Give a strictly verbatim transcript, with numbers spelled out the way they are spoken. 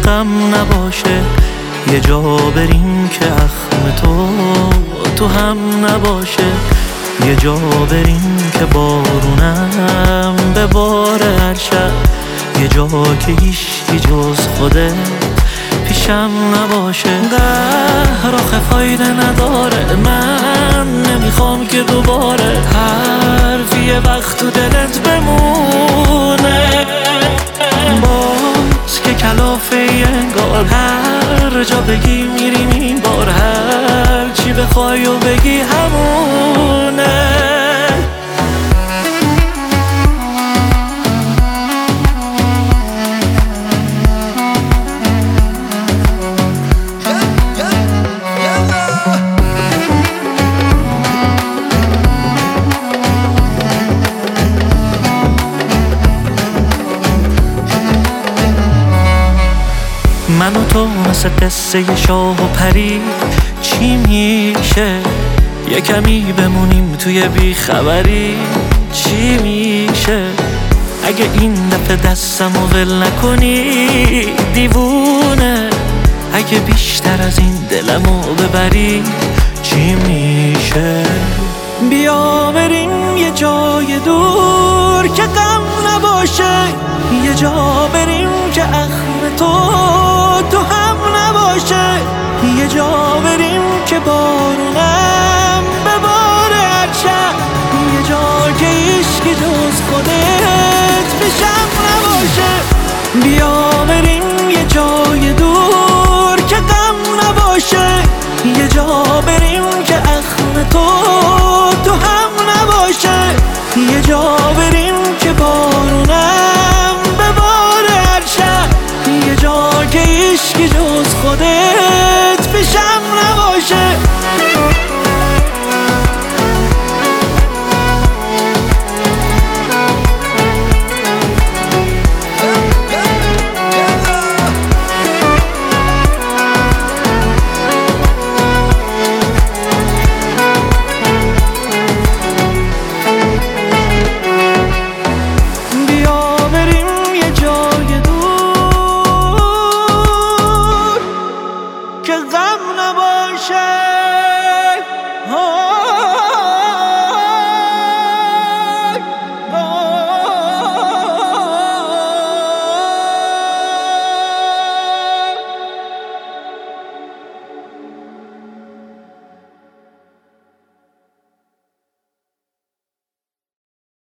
غم نباشه، یه جا بریم که اخم تو تو هم نباشه، یه جا بریم که بارونم به بار هر شب، یه جا که هیچی جز خودت پیشم نباشه. قهر آخه فایده نداره، من نمیخوام که دوباره حرفی یه وقت تو دلت بمونه، باز که کلافه انگار هر جا بگی میریم این بار، هر چی بخوای و بگی همونه. من و تو مثل قصه شاه و پری چی میشه، یه کمی بمونیم توی بیخبری چی میشه، اگه این دفعه دستم و ول نکنی دیوونه، اگه بیشتر از این دلمو ببری چی میشه. بیا بریم یه جای دور که غم نباشه، یه جا بریم که اخم تو تو هم نباشه، یه جا بریم که بارونم به بار هر شب، یه جا که عشقی جز خودت پیشم نباشه. بیا بریم یه جای دور که غم نباشه، یه جا بریم که اخم تو تو هم نباشه، یه جا بریم که بارونم به بار هر شب، یه جا که عشقی جز خودت